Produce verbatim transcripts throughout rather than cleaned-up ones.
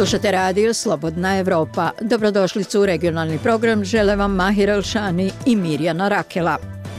Slušate radio Slobodna Evropa. Dobrodošlicu u regionalni program žele vam Mahir Elšani i Mirjana Rakela.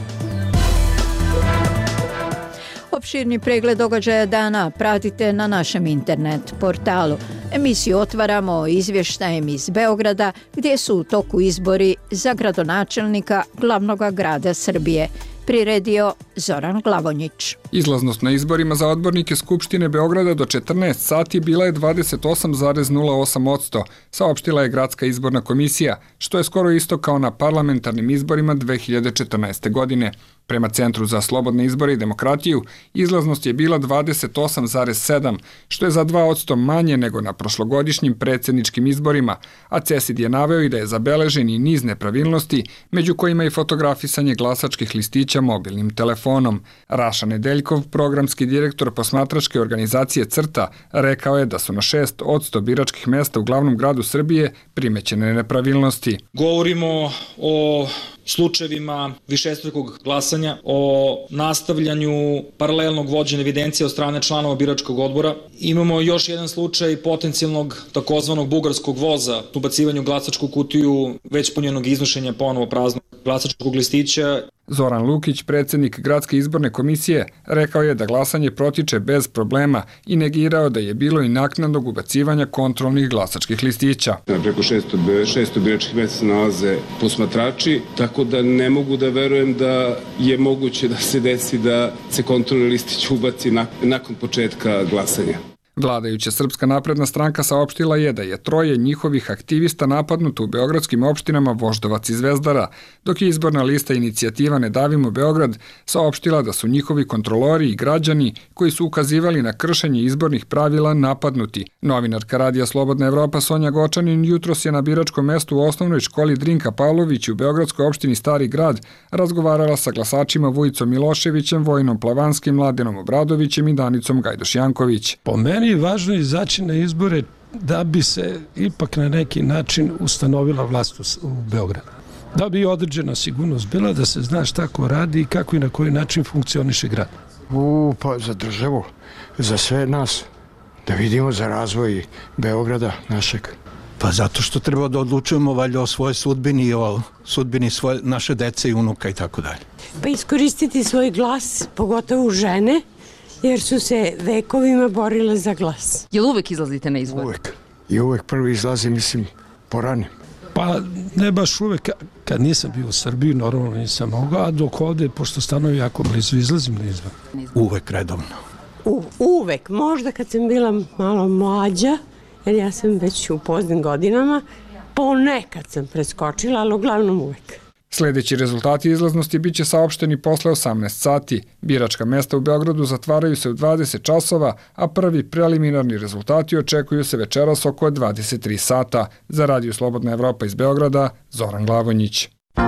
Opširni pregled događaja dana pratite na našem internet portalu. Emisiju otvaramo izvještajem iz Beograda gdje su u toku izbori za gradonačelnika glavnog grada Srbije. Priredio Zoran Glavonjić. Izlaznost na izborima za odbornike Skupštine Beograda do četrnaest sati bila je dvadeset osam zarez nula osam posto, saopštila je Gradska izborna komisija, što je skoro isto kao na parlamentarnim izborima dve hiljade četrnaeste. godine. Prema Centru za slobodne izbore i demokratiju, izlaznost je bila dvadeset osam zarez sedam, što je za dva posto manje nego na prošlogodišnjim predsjedničkim izborima, a CESID je naveo i da je zabeležen i niz nepravilnosti, među kojima i fotografisanje glasačkih listića mobilnim telefonom. Raša Nedeljkov, programski direktor posmatračke organizacije CRTA, rekao je da su na šest posto biračkih mesta u glavnom gradu Srbije primećene nepravilnosti. Govorimo o slučajevima višestrukog glasanja, o nastavljanju paralelnog vođenja evidencije od strane članova biračkog odbora. Imamo još jedan slučaj potencijalnog takozvanog bugarskog voza, ubacivanju glasačku kutiju već punjenog iznošenja ponovo praznog glasačkog listića. Zoran Lukić, predsjednik Gradske izborne komisije, rekao je da glasanje protiče bez problema i negirao da je bilo i naknadnog ubacivanja kontrolnih glasačkih listića. Preko šesto biračkih mjesta se nalaze posmatrači, tako da ne mogu da verujem da je moguće da se desi da se kontrolni listić ubaci nakon početka glasanja. Vladajuća Srpska napredna stranka saopštila je da je troje njihovih aktivista napadnuto u beogradskim opštinama Voždovac i Zvezdara, dok je izborna lista inicijativa Ne davimo Beograd saopštila da su njihovi kontrolori i građani koji su ukazivali na kršenje izbornih pravila napadnuti. Novinarka Radija Slobodna Evropa Sonja Gočanin jutros je na biračkom mestu u osnovnoj školi Drinka Pavlović u beogradskoj opštini Stari grad razgovarala sa glasačima Vujicom Miloševićem, Vojnom Plavanskim, Mladenom Obradovićem i Danicom Gajdoš-Janković. Po meni je važno izaći na izbore da bi se ipak na neki način ustanovila vlast u Beogradu. Da bi određena sigurnost bila, da se zna šta ko radi i kako i na koji način funkcioniše grad. U, pa za državu, za sve nas, da vidimo za razvoj Beograda našeg. Pa zato što treba da odlučujemo valjda o svojoj sudbini i o sudbini svoje, naše dece i unuka i tako dalje. Pa iskoristiti svoj glas, pogotovo žene, jer su se vekovima borile za glas. Jel uvek izlazite na izbor? Uvek. I uvek prvi izlazi, mislim, porane. Pa ne baš uvek. Kad nisam bio u Srbiji, normalno nisam mogao, a dok ovde, pošto stanovi jako blizu, izlazim na izbor. Uvek redovno. U, uvek. Možda kad sam bila malo mlađa, jer ja sam već u poznim godinama, ponekad sam preskočila, ali uglavnom uvek. Sljedeći rezultati izlaznosti bit će saopšteni posle osamnaest sati. Biračka mesta u Beogradu zatvaraju se u dvadeset časova, a prvi preliminarni rezultati očekuju se večeras oko dvadeset tri sata. Za Radio Slobodna Evropa iz Beograda, Zoran Glavonjić.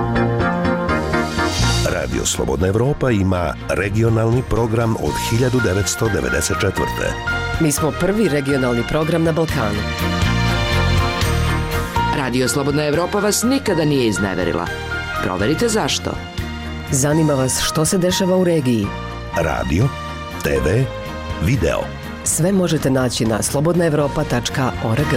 Radio Slobodna Evropa ima regionalni program od hiljadu devetsto devedeset četvrte. Mi smo prvi regionalni program na Balkanu. Radio Slobodna Evropa vas nikada nije izneverila. Proverite zašto. Zanima vas što se dešava u regiji. Radio, te ve, video. Sve možete naći na slobodna evropa tačka org.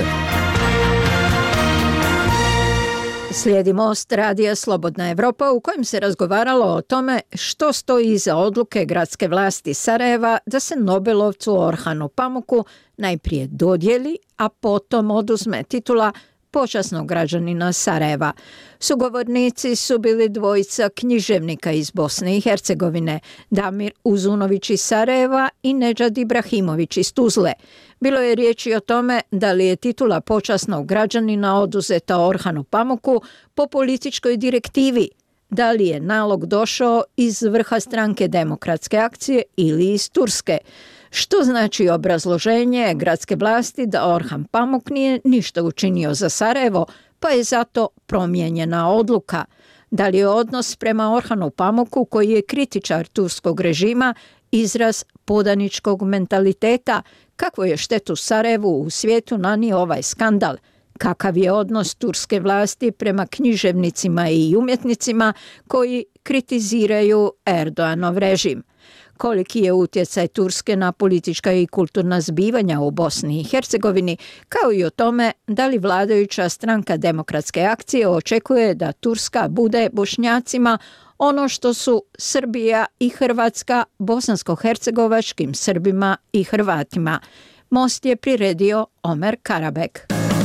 Slijedi Most Radija Slobodna Evropa u kojem se razgovaralo o tome što stoji iza odluke gradske vlasti Sarajeva da se Nobelovcu Orhanu Pamuku najprije dodijeli, a potom oduzme titula počasnog građanina Sarajeva. Sugovornici su bili dvojica književnika iz Bosne i Hercegovine, Damir Uzunović iz Sarajeva i Nedžad Ibrahimović iz Tuzle. Bilo je riječi o tome da li je titula počasnog građanina oduzeta Orhanu Pamuku po političkoj direktivi, da li je nalog došao iz vrha stranke Demokratske akcije ili iz Turske. Što znači obrazloženje gradske vlasti da Orhan Pamuk nije ništa učinio za Sarajevo, pa je zato promijenjena odluka. Da li je odnos prema Orhanu Pamuku, koji je kritičar turskog režima, izraz podaničkog mentaliteta, kakvu je štetu Sarajevu u svijetu nanio ovaj skandal? Kakav je odnos turske vlasti prema književnicima i umjetnicima koji kritiziraju Erdoganov režim? koliki je utjecaj Turske na politička i kulturna zbivanja u Bosni i Hercegovini, kao i o tome da li vladajuća stranka Demokratske akcije očekuje da Turska bude Bošnjacima ono što su Srbija i Hrvatska bosansko-hercegovačkim Srbima i Hrvatima. Most je priredio Omer Karabek.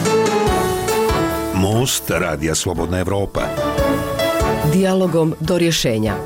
Most Radija Slobodna Evropa. Dijalogom do rješenja.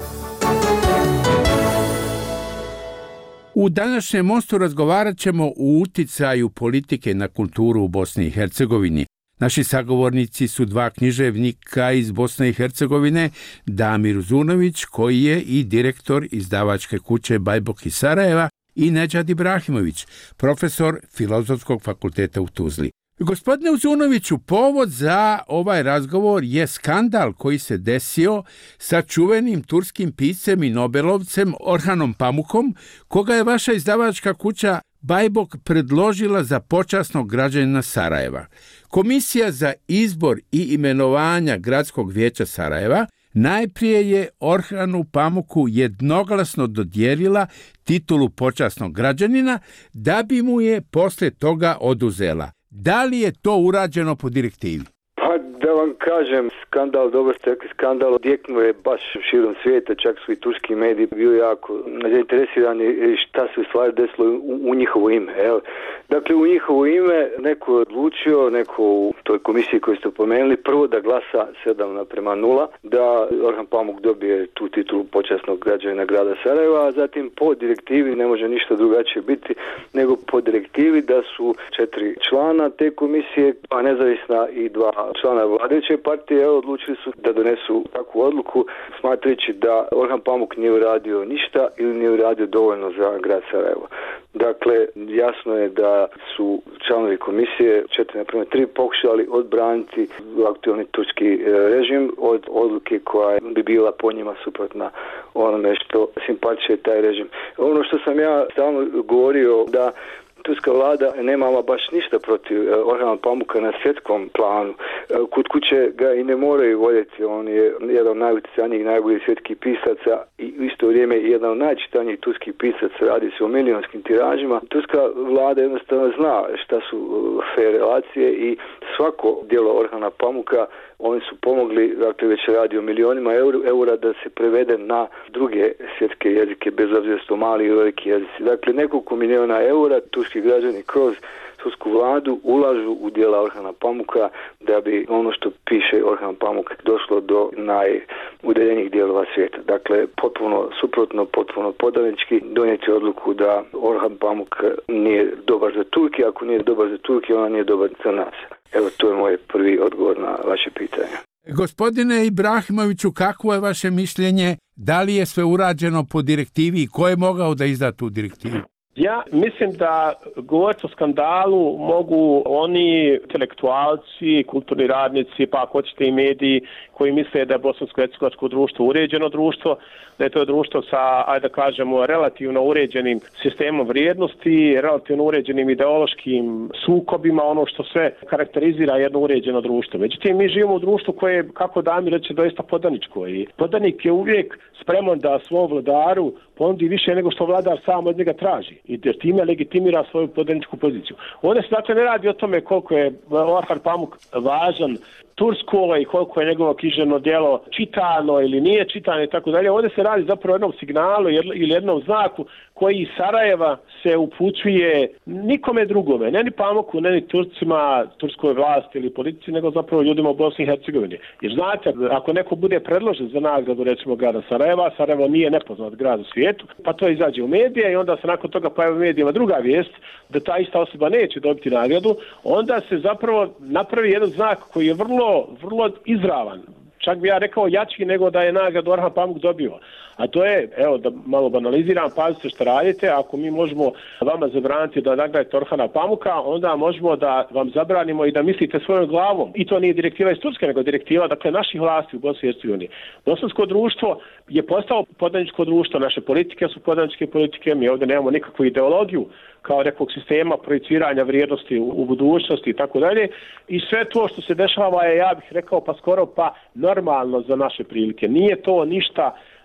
U današnjem mostu razgovarat ćemo o uticaju politike na kulturu u Bosni i Hercegovini. Naši sagovornici su dva književnika iz Bosne i Hercegovine, Damir Uzunović, koji je i direktor izdavačke kuće Bajbok iz Sarajeva, i Nedžad Ibrahimović, profesor Filozofskog fakulteta u Tuzli. Gospodine Uzunoviću, povod za ovaj razgovor je skandal koji se desio sa čuvenim turskim piscem i nobelovcem Orhanom Pamukom, koga je vaša izdavačka kuća Bajbok predložila za počasnog građanina Sarajeva. Komisija za izbor i imenovanja Gradskog vijeća Sarajeva najprije je Orhanu Pamuku jednoglasno dodijelila titulu počasnog građanina, da bi mu je poslije toga oduzela. Da li je to urađeno po direktivi? Pa da vam kažem, skandal, dobro ste rekli, skandal odjeknuo je baš širom svijeta, čak su i turski mediji bili jako zainteresirani šta se u stvari desilo u, u njihovo ime. Evo. Dakle, u njihovo ime neko je odlučio, neko u toj komisiji koju ste pomenuli, prvo da glasa sedam naprema nula, da Orhan Pamuk dobije tu titulu počasnog građanina grada Sarajeva, a zatim po direktivi, ne može ništa drugačije biti, nego po direktivi da su četiri člana te komisije, a nezavisna i dva člana vladajuće partije, evo, odlučili su da donesu takvu odluku, smatrajući da Orhan Pamuk nije uradio ništa ili nije uradio dovoljno za grad Sarajevo. Dakle, jasno je da su članovi komisije četiri naprema tri pokušali odbraniti aktualni turski režim od odluke koja bi bila po njima suprotna onome što simpatiše taj režim. Ono što sam ja stalno govorio, da turska vlada nema baš ništa protiv Orhana Pamuka na svjetskom planu. Kod kuće ga i ne moraju voljeti, on je jedan od najutjecajnijih, najboljih svjetskih pisaca i u isto vrijeme jedan od najčitanijih turskih pisaca, radi se o milionskim tiražima. Turska vlada jednostavno zna šta su fair relacije i svako djelo Orhana Pamuka oni su pomogli, dakle već radi o milionima eura da se prevede na druge svjetske jezike, bez obzira što mali i veliki jezici. Dakle, nekoliko milijuna eura turski građani kroz tursku vladu ulažu u djela Orhana Pamuka da bi ono što piše Orhan Pamuk došlo do najudaljenijih dijelova svijeta. Dakle, potpuno suprotno, potpuno podanički donijeti odluku da Orhan Pamuk nije dobar za Turke, ako nije dobar za Turke, ona nije dobar za nas. Evo, to je moj prvi odgovor na vaše pitanje. Gospodine Ibrahimoviću, kakvo je vaše mišljenje? Da li je sve urađeno po direktivi i ko je mogao da izda tu direktivu? Ja mislim da govoriti o skandalu mogu oni intelektualci, kulturni radnici, pa ako hoćete i mediji koji misle da je bosansko-hercegovačko društvo uređeno društvo, da je to društvo sa, ajde da kažemo, relativno uređenim sistemom vrijednosti, relativno uređenim ideološkim sukobima, ono što sve karakterizira jedno uređeno društvo. Međutim, mi živimo u društvu koje je, kako Damir reče, doista podaničko i podanik je uvijek spreman da svom vladaru ponudi više nego što vladar sam od njega traži i jer time legitimira svoju podaničku poziciju. Ovdje se dakle ne radi o tome koliko je Orhan Pamuk važan Tursko i koliko je njegovo književno djelo čitano ili nije čitano i tako dalje. Ovdje se radi zapravo o jednom signalu ili jednom znaku koji iz Sarajeva se upućuje nikome drugome, ne ni Pamuku, ne ni Turcima, turskoj vlasti ili politici, nego zapravo ljudima u Bosni i Hercegovini. Jer znate, ako neko bude predložen za nagradu recimo grada Sarajeva, Sarajevo nije nepoznat grad u svijetu, pa to izađe u medije i onda se nakon toga pojavi u medijima druga vijest da ta ista osoba neće dobiti nagradu, onda se zapravo napravi jedan znak koji je vrlo, vrlo izravan. Čak bi ja rekao jači nego da je nagradu Orhan Pamuk dobio. A to je, evo da malo banaliziram, pazite što radite, ako mi možemo vama zabraniti da nagradite Orhana Pamuka, onda možemo da vam zabranimo i da mislite svojom glavom. I to nije direktiva iz Turske, nego direktiva dakle naših vlasti u Bosni i Hercegovini. Bosansko društvo je postalo podaničko društvo, naše politike su podaničke politike, mi ovdje nemamo nikakvu ideologiju kao nekog sistema projiciranja vrijednosti u, u budućnosti i tako dalje. I sve to što se dešava je, ja bih rekao, pa skoro pa normalno za naše prilike. Nije to ništa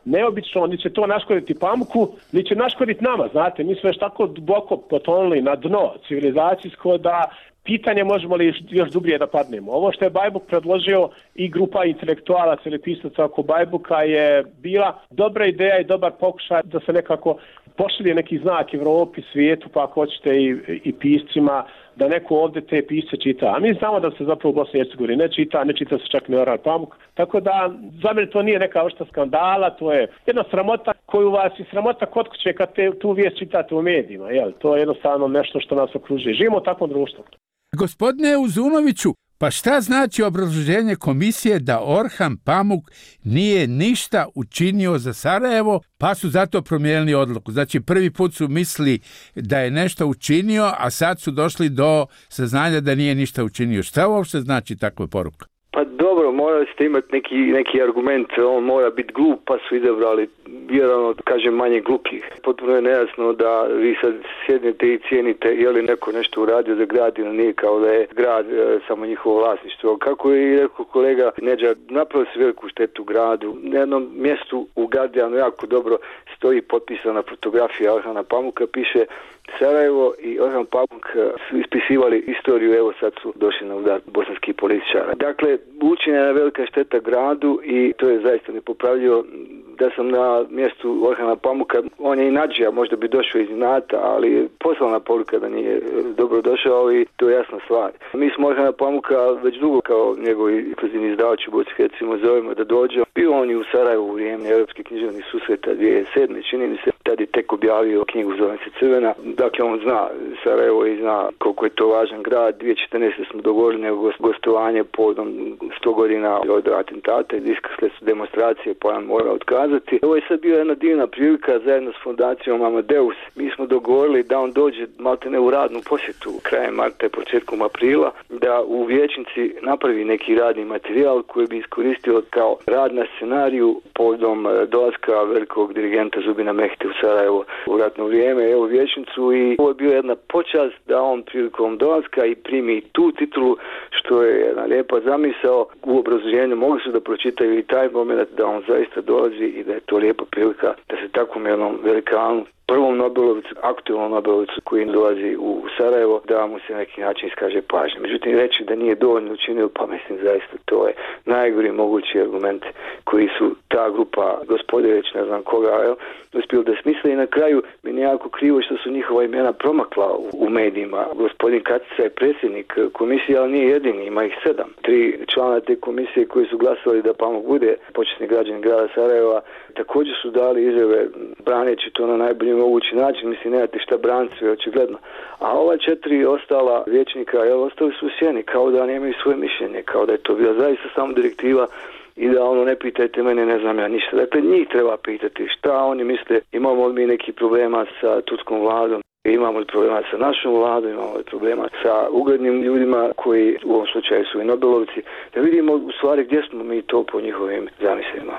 neobično, ni će to naškoditi Pamuku, ni će naškoditi nama, znate, mi smo još tako duboko potonuli na dno civilizacijsko da pitanje možemo li još dublje da padnemo. Ovo što je Bajbuk predložio i grupa intelektualaca ili pisaca oko Bajbuka je bila dobra ideja i dobar pokušaj da se nekako pošalje neki znak Evropi, svijetu, pa ako hoćete i, i piscima, da neko ovdje te pisce čita. A mi znamo da se zapravo u Bosni i Hercegovini ne čita, ne čita se čak ni Orhan Pamuk. Tako da za mene to nije neka vrsta skandala, to je jedna sramota koju vas i sramota kod kuće kad te, tu vijest čitate u medijima. Jel? To je jednostavno nešto što nas okružuje. Živimo u takvom društvu. Gospodine Uzunoviću, pa šta znači obrazloženje komisije da Orhan Pamuk nije ništa učinio za Sarajevo, pa su zato promijenili odluku? Znači, prvi put su mislili da je nešto učinio, a sad su došli do saznanja da nije ništa učinio. Šta uopšte znači takva poruka? Pa dobro, morali ste imati neki, neki argument, on mora biti glup, pa su izabrali vjerojatno, kažem, manje glupih. Potpuno je nejasno da vi sad sjednete i cijenite je li neko nešto uradio za grad ili nije, kao da je grad e, samo njihovo vlasništvo. Kako je i rekao kolega Nedžad, napravili se veliku štetu gradu. Na jednom mjestu u Guardianu jako dobro stoji potpisana fotografija Orhana Pamuka, piše Sarajevo i Orhan Pamuk su ispisivali istoriju, evo sad su došli na udar bosanskih političara. Dakle, učinjena je velika šteta gradu i to je zaista nepopravljivo. Da sam na mjestu Orhana Pamuka, on je i nađija, možda bi došao iz inata, ali poslana poruka da nije dobro došao i to je jasna stvar. Mi smo Orhana Pamuka već dugo kao njegovi inkluzivni izdavači u Bosni i Hercegovini zovemo da dođe. Bio on i u Sarajevu u vrijeme Europskih književnih susreta dvije tisuće sedme. Čini mi se, tad je tek objavio knjigu zove se Crvena. Dakle, on zna Sarajevo i zna koliko je to važan grad. dvije tisuće četrnaeste. smo dogovorili nego gostovanje povodom sto godina od atentata i iskrsle su demonstracije pa on mora otkazati. Ovo je sad bila jedna divna prilika zajedno s fondacijom Amadeus. Mi smo dogovorili da on dođe maltene u radnu posjetu krajem marta i početkom aprila, da u vijećnici napravi neki radni materijal koji bi iskoristio kao rad na scenariju povodom dolaska velikog dirigenta Zubina Mehte u Sarajevo u ratno vrijeme, evo vijećnicu, i ovo je bio jedna počast da on prilikom dolaska i primi tu titulu, što je jedna lijepa zamisao. U obrazloženju mogli su da pročitaju i taj moment da on zaista dolazi i da je to lijepa prilika da se takvom jednom velikanu, prvom Nobelovicu, aktualnom Nobelovicu koji dolazi u Sarajevo, da mu se neki način iskaže pažnje. Međutim, reći da nije dovoljno učinio, pa mislim zaista to je najgori mogući argument koji su ta grupa gospode, već ne znam koga, jel, uspjeli da smisle. I na kraju mi je jako krivo što su njihova imena promakla u, u medijima. Gospodin Katica je predsjednik komisije, ali nije jedini, ima ih sedam. Tri člana te komisije koji su glasali da Pamuk bude počasni građanin grada Sarajeva također su dali izjave braneći to na najbolji mogući način. Mislim, nemate šta braniti, sve očigledno. A ova četiri ostala vijećnika, jel, ostali su u sjeni, kao da nemaju svoje mišljenje, kao da je to bila zaista samo direktiva i da ono ne pitajte mene, ne znam ja ništa. Dakle, njih treba pitati šta oni misle, imamo li mi neki problema sa turskom vladom, imamo li problema sa našom vladom, imamo li problema sa uglednim ljudima koji u ovom slučaju su i Nobelovci, da vidimo u stvari gdje smo mi to po njihovim zamislima.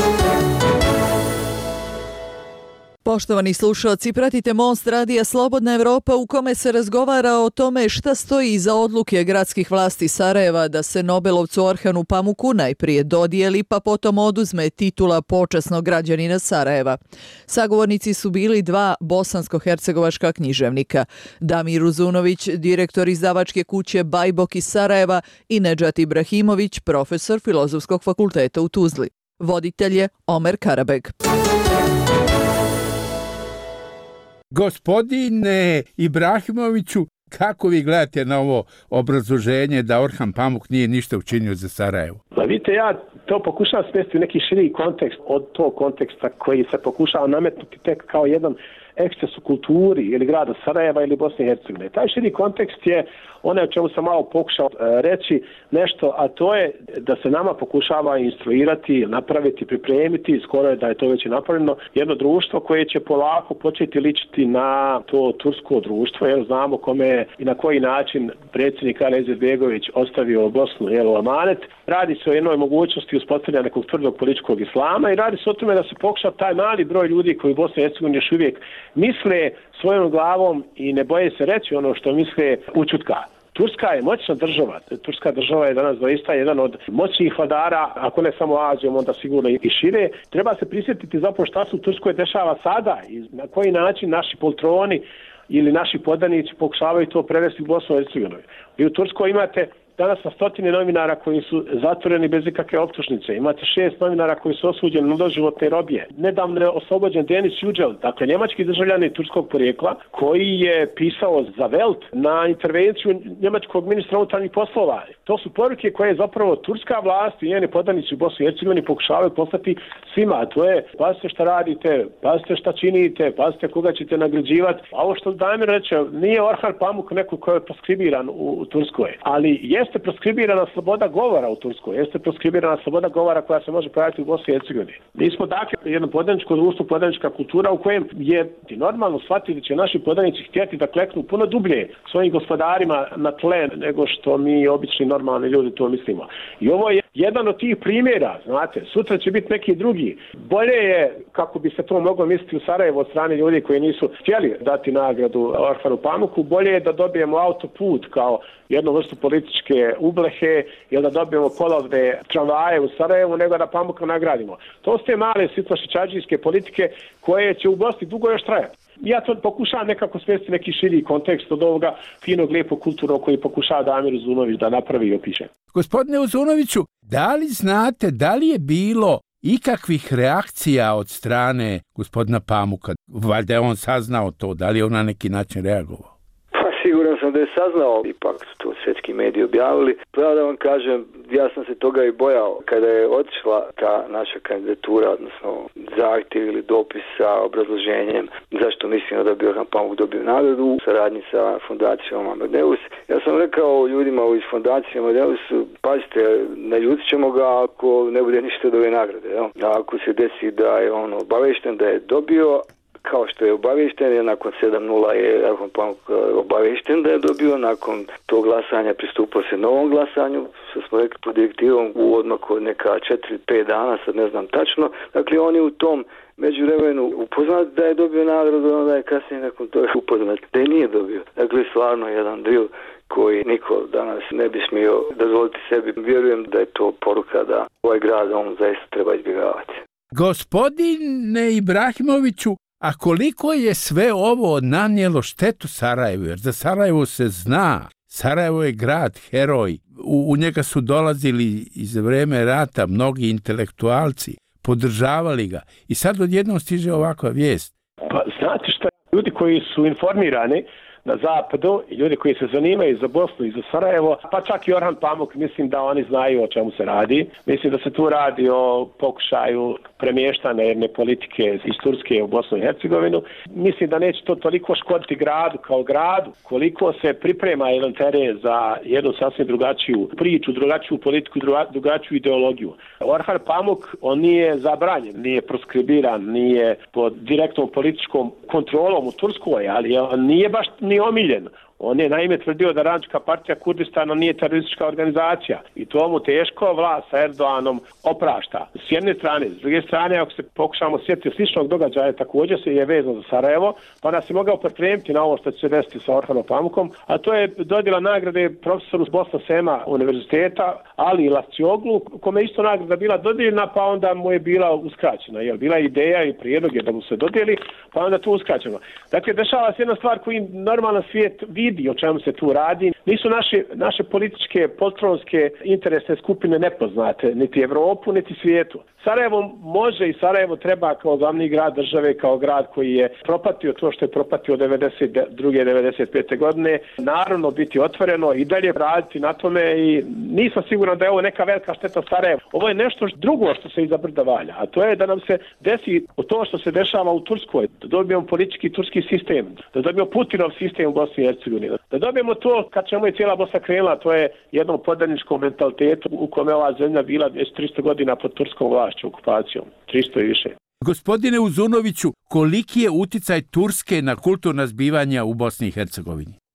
Poštovani slušalci, pratite Most radija Slobodna Evropa u kome se razgovara o tome šta stoji iza odluke gradskih vlasti Sarajeva da se Nobelovcu Orhanu Pamuku najprije dodijeli pa potom oduzme titula počasnog građanina Sarajeva. Sagovornici su bili dva bosansko-hercegovačka književnika, Damir Uzunović, direktor izdavačke kuće Bajbok iz Sarajeva, i Nedžad Ibrahimović, profesor Filozofskog fakulteta u Tuzli. Voditelj je Omer Karabeg. Gospodine Ibrahimoviću, kako vi gledate na ovo obrazloženje da Orhan Pamuk nije ništa učinio za Sarajevo? Pa vidite, ja to pokušavam smjestiti u neki širi kontekst od tog konteksta koji se pokušava nametnuti tek kao jedan eksces u kulturi ili grada Sarajeva ili Bosne i Hercegovine. Taj širi kontekst je ono o čemu sam malo pokušao reći nešto, a to je da se nama pokušava instruirati, napraviti, pripremiti, skoro je da je to već napravljeno, jedno društvo koje će polako početi ličiti na to tursko društvo, jer znamo kome je i na koji način predsjednik Ali Izetbegović ostavio Bosnu, jel, amanet. Radi se o jednoj mogućnosti uspostavljanja nekog tvrdog političkog islama i radi se o tome da se pokuša taj mali broj ljudi koji u Bosni i Hercegovini još uvijek misle svojom glavom i ne boje se reći ono što misle ućutka. Turska je moćna država. Turska država je danas doista jedan od moćnih vladara, ako ne samo Azijom, onda sigurno i šire. Treba se prisjetiti zapravo šta se u Turskoj dešava sada i na koji način naši poltroni ili naši podanici pokušavaju to prevesti u Bosnu i Hercegovinu. Vi u Turskoj imate danas na stotine novinara koji su zatvoreni bez ikakve optužnice. Imate šest novinara koji su osuđeni na doživotne robije. Nedavno je oslobođen Denis Yücel, dakle njemački državljanin turskog porijekla, koji je pisao za Welt na intervenciju njemačkog ministra unutarnjih poslova. To su poruke koje zapravo turska vlast i njeni podanici u Bosni i Hercegovini pokušavaju poslati svima. A to je, pazite šta radite, pazite šta činite, pazite koga ćete nagrađivati. A ovo što Damir reče, nije Orhan Pamuk neko ko je proskribiran u, u Turskoj, ali je jeste proskribirana sloboda govora u Turskoj, jeste proskribirana sloboda govora koja se može pojaviti u Bosni i Hercegovini. Mi smo dakle jedno podaničko društvo, podanička kultura u kojem je normalno shvatiti da će naši podanici htjeti da kleknu puno dublje svojim gospodarima na tlen nego što mi obični normalni ljudi to mislimo. I ovo je jedan od tih primjera, znate, sutra će biti neki drugi. Bolje je, kako bi se to moglo misliti u Sarajevu od strane ljudi koji nisu htjeli dati nagradu Orhanu Pamuku, bolje je da dobijemo autoput kao jednu vrstu političke ublehe ili da dobijemo polovne tramvaje u Sarajevu nego da Pamuka nagradimo. To su te male sitnošičađijske politike koje će u Bosni dugo još trajati. Ja to pokušavam nekako svesti neki širi kontekst od ovoga finog, lijepog kulturnog koji pokušava Damir Uzunović da napravi i opiše. Gospodine Uzunoviću, da li znate da li je bilo ikakvih reakcija od strane gospodina Pamuka? Valjda je on saznao to, da li je on na neki način reagovao? Siguran sam da je saznao, ipak su to svjetski mediji objavili. Pravo da vam kažem, ja sam se toga i bojao. Kada je otišla ta naša kandidatura, odnosno zahtjev ili dopis sa obrazloženjem zašto mislimo da bi Orhan Pamuk dobio nagradu u saradnji sa fondacijom Amadeus, ja sam rekao ljudima iz fondacije Amadeus, pazite, naljudit ćemo ga ako ne bude ništa od ove nagrade. Jel? A ako se desi da je on obavešten da je dobio, kao što je obavješten, je nakon sedam nula je Orhan Pamuk obavješten da je dobio, nakon tog glasanja pristupilo se novom glasanju, što smo rekli pod direktivom u odmaku od neka četiri pet dana, sad ne znam tačno. Dakle, on je u tom međuvremenu upoznat da je dobio nagradu, onda je kasnije nakon toga upoznat da je nije dobio. Dakle, stvarno jedan drill koji niko danas ne bi smio dozvoliti sebi. Vjerujem da je to poruka da ovaj grad on zaista treba izbjegavati. Gospodine Ibrahimoviću, a koliko je sve ovo nanijelo štetu Sarajevu? Jer za Sarajevo se zna. Sarajevo je grad, heroj. U, u njega su dolazili iz vreme rata mnogi intelektualci, podržavali ga. I sad odjednom stiže ovakva vijest. Pa znate šta, ljudi koji su informirani na zapadu i ljudi koji se zanimaju za Bosnu i za Sarajevo, pa čak i Orhan Pamuk, mislim da oni znaju o čemu se radi. Mislim da se tu radi o pokušaju premještane jedne politike iz Turske u Bosnu i Hercegovinu. Mislim da neće to toliko škoditi gradu kao gradu, koliko se priprema jedan teren za jednu sasvim drugačiju priču, drugačiju politiku, drugačiju ideologiju. Orhan Pamuk, on nije zabranjen, nije proskribiran, nije pod direktnom političkom kontrolom u Turskoj, ali on nije baš ni omiljen. On je naime tvrdio da Radnička partija Kurdistana nije teroristička organizacija i to mu teško vlast sa Erdoganom oprašta. S jedne strane, s druge strane, ako se pokušamo sjetiti sličnog događaja, također se je vezano za Sarajevo, pa nas je mogao pripremiti na ovo što će se desiti sa Orhanom Pamukom, a to je dodjela nagrade profesoru Bosna Sema univerziteta, Ali Lascioglu, kome isto nagrada bila dodijeljena, pa onda mu je bila uskraćena. Jel, bila ideja i prijedlog je da mu se dodijeli, pa onda to uskraćeno. Dakle, dešava se jedna stvar koju normalan svijet vidi o čemu se tu radi. Nisu naše, naše političke, poltronske interesne skupine nepoznate, niti Evropu, niti svijetu. Sarajevo može i Sarajevo treba kao glavni grad države, kao grad koji je propatio to što je propatio devedeset druge devedeset pete godine, naravno biti otvoreno i dalje raditi na tome i nisam siguran da je ovo neka velika šteta Sarajevo. Ovo je nešto drugo što se iza brda valja, a to je da nam se desi to što se dešava u Turskoj, da dobijemo politički turski sistem, da dobijemo Putinov sistem u Bosni i Hercegovini, da dobijemo to kad ćemo je cijela Bosna krenula, to je jednom podaničkom mentalitetu u kome ova zemlja bila već tristo godina pod turskom vlašću, okupacijom, tristo i više. Gospodine Uzunoviću, koliki je uticaj Turske na kulturna zbivanja u Bosni i Hercegovini?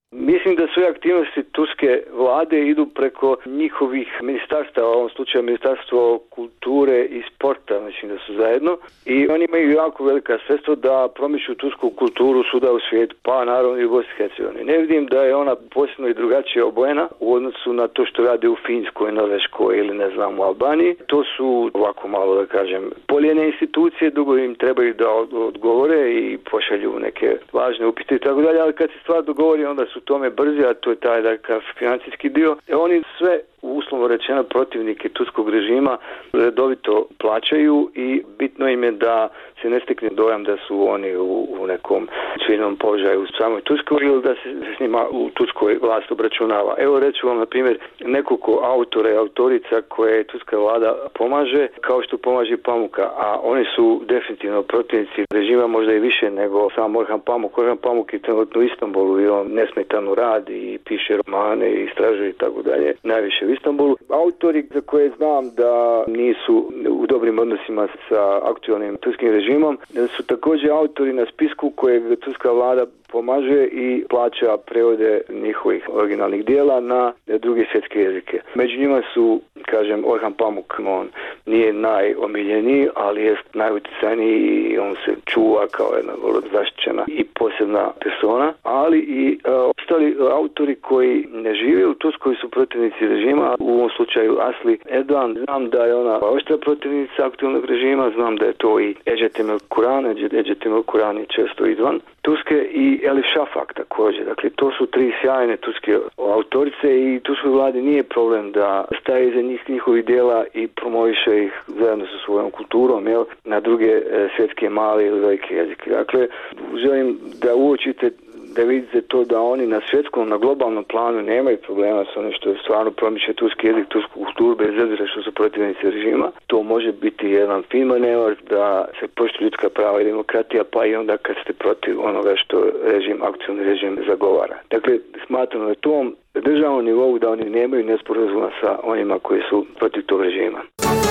Mislim da sve aktivnosti turske vlade idu preko njihovih ministarstava, u ovom slučaju Ministarstvo kulture i sporta, mislim da su zajedno, i oni imaju jako velika sredstva da promiču tursku kulturu svuda u svijetu, pa naravno i u Bosni i Hercegovini. Ne vidim da je ona posebno i drugačije obojena u odnosu na to što rade u Finskoj, Norveškoj ili ne znam u Albaniji. To su ovako malo da kažem poljene institucije, dugo im trebaju da odgovore i pošalju neke važne upite i tako dalje, ali kad se stvar dogovori onda su tome brzi, a to je taj dakle, financijski dio. E, oni sve uslovno rečeno protivnike turskog režima redovito plaćaju i bitno im je da se ne stekne dojam da su oni u, u nekom civilnom položaju u samoj Turskoj ili da se s njima u turskoj vlast obračunava. Evo reću vam na primjer nekoliko autora i autorica koje turska vlada pomaže, kao što pomaže Pamuka, a oni su definitivno protivnici režima možda i više nego sam Orhan Pamuk. Orhan Pamuk je trenutno u Istanbulu i on nesmetano radi i piše romane i istražuje i tako dalje, najviše u Istanbulu. Autori za koje znam da nisu u dobrim odnosima sa aktualnim turskim režimom su također autori na spisku kojeg turska vlada pomaže i plaća prevode njihovih originalnih dijela na druge svjetske jezike. Među njima su, kažem, Orhan Pamuk, on nije najomiljeniji, ali je najutjecajniji i on se čuva kao jedna vrlo zaštićena i posebna persona, ali i uh, ostali autori koji ne žive u Turskoj su protivnici režima, u ovom slučaju Asli Erdogan, znam da je ona oštra protivnica aktualnog režima, znam da je to i Ecevit Kuran, Ecevit Kuran je često izvan Turske, i Elif Shafak također. Dakle, to su tri sjajne turske autorice i turskoj vladi nije problem da staje iza njih njihovih djela i promoviše ih zajedno sa svojom kulturom, jel, na druge e, svjetske male ili velike jezike. Dakle, želim da uočite, da vidite to da oni na svjetskom, na globalnom planu nemaju problema s onim što je stvarno promiče turski jezik, tursku kulturu, bez obzira što su protivnici režima. To može biti jedan fin manevar da se poštuju ljudska prava i demokratija, pa i onda kad ste protiv onoga što režim, aktualni režim zagovara. Dakle, smatram na tom državnom nivou da oni nemaju nesporazuma sa onima koji su protiv tog režima.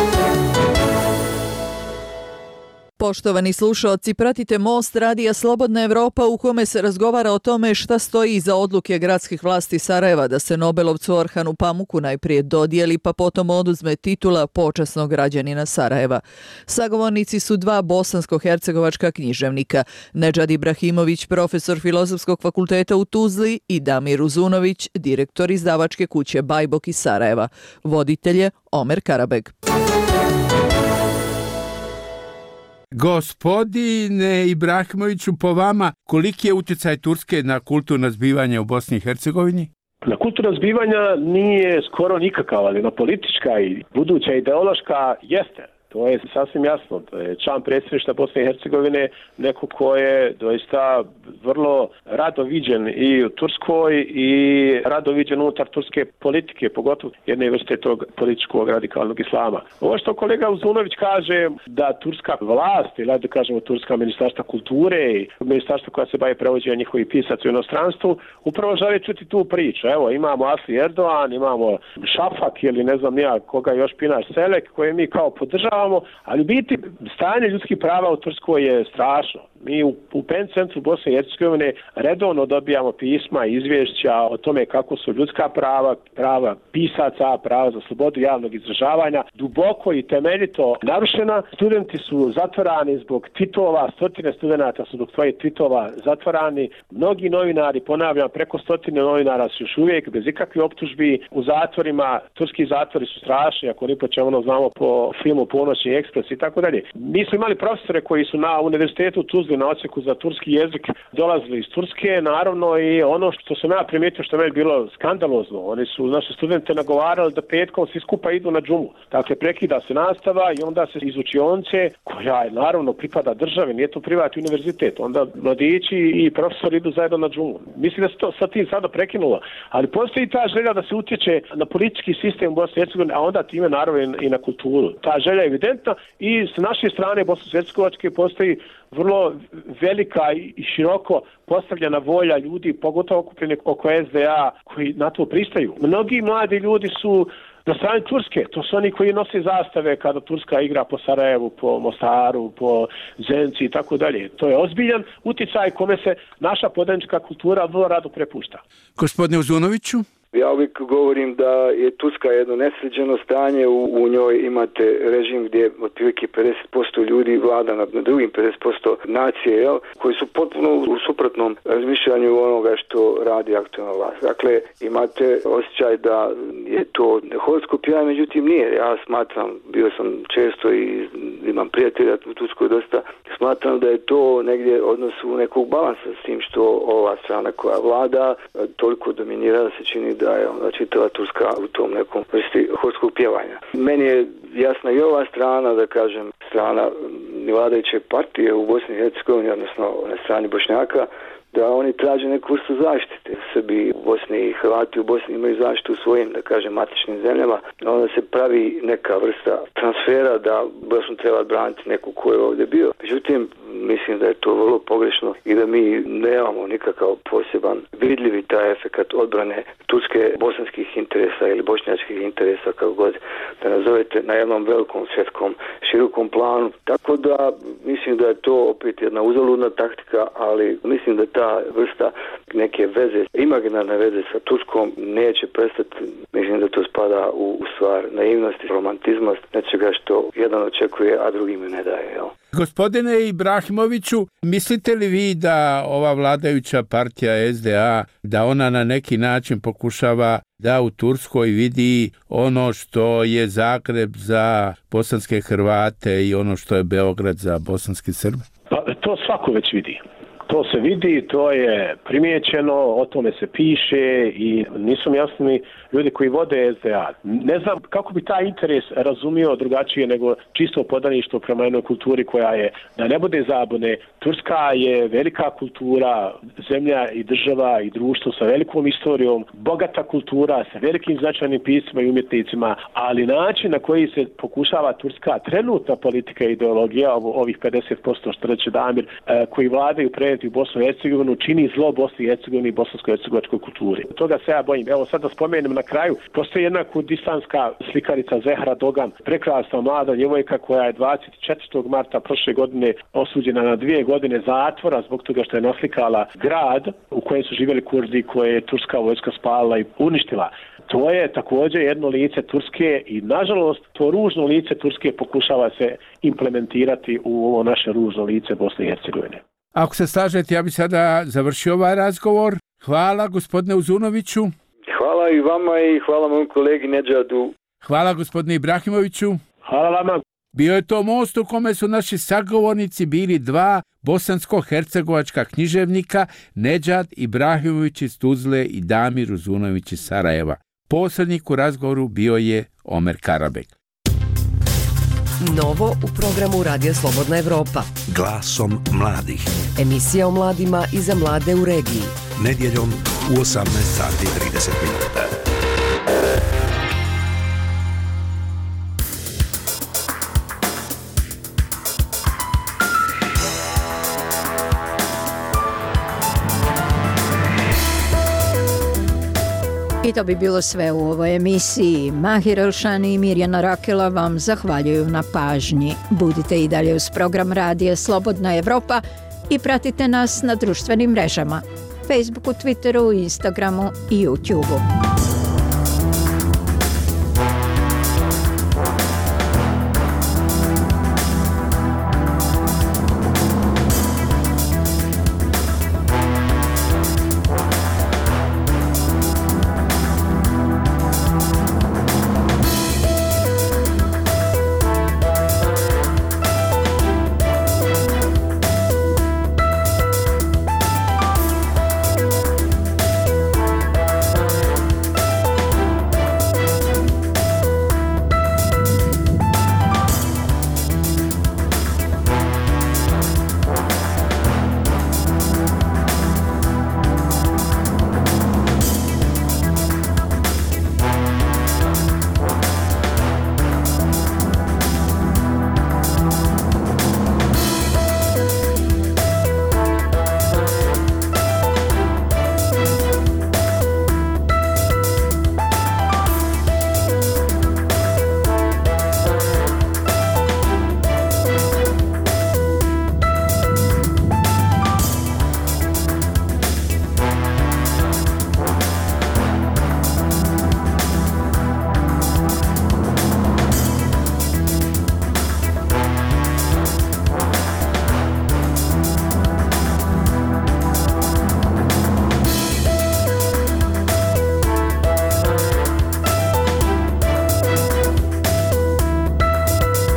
Poštovani slušaoci, pratite Most radija Slobodna Evropa u kome se razgovara o tome šta stoji iza odluke gradskih vlasti Sarajeva da se Nobelovcu Orhanu Pamuku najprije dodijeli pa potom oduzme titula počasnog građanina Sarajeva. Sagovornici su dva bosansko-hercegovačka književnika, Nedžad Ibrahimović, profesor Filozofskog fakulteta u Tuzli, i Damir Uzunović, direktor izdavačke kuće Bajbok iz Sarajeva. Voditelj je Omer Karabeg. Gospodine Ibrahimoviću, po vama, koliki je utjecaj Turske na kulturno zbivanje u Bosni i Hercegovini? Na kulturno zbivanja nije skoro nikakav, ali na politička i buduća ideološka jeste. To je sasvim jasno. To je član predsjedništva Bosne i Hercegovine, neko ko je doista vrlo rado viđen i u Turskoj i rado viđen unutar turske politike, pogotovo jedne vrste tog političkog radikalnog islama. Ovo što kolega Uzunović kaže da turska vlast, ili da kažemo turska ministarstva kulture i ministarstva koja se bavi prevođenjem njihovih pisaca u inostranstvu, upravo žele čuti tu priču. Evo, imamo Asli Erdogan, imamo Šafak ili ne znam nija koga još Pinar Selek, koje mi kao podržavamo, ali biti stanje ljudskih prava u Turskoj je strašno. Mi u, u Pen centru Bosne i Hercegovine redovno dobijamo pisma i izvješća o tome kako su ljudska prava, prava pisaca, prava za slobodu javnog izražavanja duboko i temeljito narušena. Studenti su zatvorani zbog tvitova, stotine studenata su zbog svojih tvitova zatvorani. Mnogi novinari, ponavljam, preko stotine novinara su još uvijek bez ikakvih optužbi u zatvorima. Turski zatvori su strašni, ako ni po čemu ono znamo po filmu Ponoćni ekspres i tako dalje. Mi smo imali profesore koji su na univerzitetu Tuzli na odsjeku za turski jezik dolazili iz Turske, naravno, i ono što sam ja primijetio što je meni bilo skandalozno, oni su naše studente nagovarali da petkom svi skupa idu na džumu. Dakle, prekida se nastava i onda se iz učionice, koja je naravno pripada državi, nije to privatni univerzitet, onda mladići i profesori idu zajedno na džumu. Mislim da se to sa tim sada prekinulo, ali postoji ta želja da se utječe na politički sistem u Bosni i Hercegovini, a onda time naravno i na kulturu. Ta želja je evidentna i s naše strane Bosansko-hercegovačke postoji vrlo velika i široko postavljena volja ljudi, pogotovo okupljeni oko S D A, koji na to pristaju. Mnogi mladi ljudi su Na strani Turske, to su oni koji nose zastave kada Turska igra po Sarajevu, po Mostaru, po Zenci i tako dalje. To je ozbiljan uticaj kome se naša podanička kultura vrlo rado prepušta. Gospodine Uzunoviću? Ja uvijek govorim da je Turska jedno nesređeno stanje, u, u njoj imate režim gdje otprilike pedeset posto ljudi vlada nad, nad drugim pedeset posto nacije, jel, koji su potpuno u suprotnom razmišljanju onoga što radi aktualna vlast. Dakle, imate osjećaj da je to horoskop, ja međutim nije. Ja smatram, bio sam često i imam prijatelja u Turskoj dosta, smatram da je to negdje odnos u nekog balansa s tim što ova strana koja vlada toliko dominira da se čini da je onda čitava Turska u tom nekom vrsti horoskog pjevanja. Meni je jasna i ova strana, da kažem, strana vladajuće partije u Bosni i Hercegovini, odnosno na strani Bošnjaka, da oni traže neku vrstu zaštite. Srbi u Bosni i Hrvati u Bosni imaju zaštitu u svojim, da kažem, matičnim zemljama. Onda se pravi neka vrsta transfera da Bosnu treba braniti neku ko je ovdje bio. Međutim, mislim da je to vrlo pogrešno i da mi nemamo nikakav poseban vidljivi taj efekat odbrane turske bosanskih interesa ili bošnjačkih interesa, kako god da nazovete, na jednom velikom svjetskom širokom planu. Tako da mislim da je to opet jedna uzaludna taktika, ali mislim da ta vrsta neke veze, imaginarne veze sa Turskom neće prestati. Mislim da to spada u, u stvar naivnosti, romantizma, nečega što jedan očekuje, a drugim ne daje. Jel? Gospodine Ibrahimoviću, mislite li vi da ova vladajuća partija S D A, da ona na neki način pokušava da u Turskoj vidi ono što je Zagreb za bosanske Hrvate i ono što je Beograd za bosanski Srbe? Pa, to svako već vidi. To se vidi, to je primijećeno, o tome se piše i nisu mi jasni ljudi koji vode S D A. Ne znam kako bi taj interes razumio drugačije nego čisto podaništvo prema jednoj kulturi koja je, da ne bude zabune, Turska je velika kultura, zemlja i država i društvo sa velikom istorijom, bogata kultura sa velikim značajnim piscima i umjetnicima, ali način na koji se pokušava Turska trenutna politika i ideologija ovih pedeset posto što reče Damir, koji vladaju prenijeti u Bosnu i Hercegovinu, čini zlo Bosni i Hercegovini i bosansko-hercegovačkoj kulturi. Toga se ja bojim. Evo sad da spomenem na kraju, postoji jedna kurdistanska slikarica Zehra Dogan, prekrasna mlada djevojka koja je dvadeset četvrtog marta prošle godine osuđena na dvije godine zatvora zbog toga što je naslikala grad u kojem su živjeli Kurdi koje je turska vojska spalila i uništila. To je također jedno lice Turske i nažalost to ružno lice Turske pokušava se implementirati u ovo naše ružno lice Bosne i Hercegovine. Ako se slažete, ja bih sada završio ovaj razgovor. Hvala gospodine Uzunoviću. Hvala i vama i hvala mojom kolegi Nedžadu. Hvala gospodine Ibrahimoviću. Hvala vama. Bio je to most u kome su naši sagovornici bili dva bosansko-hercegovačka književnika, Nedžad Ibrahimović iz Tuzle i Damir Uzunović iz Sarajeva. Posrednik u razgovoru bio je Omer Karabek. Novo u programu Radija Slobodna Evropa. Glasom mladih. Emisija o mladima i za mlade u regiji. Nedjeljom u osamnaest sati i trideset minuta. I to bi bilo sve u ovoj emisiji. Mahir Elšani i Mirjana Rakela vam zahvaljuju na pažnji. Budite i dalje uz program Radija Slobodna Evropa i pratite nas na društvenim mrežama, Facebooku, Twitteru, Instagramu i YouTubeu.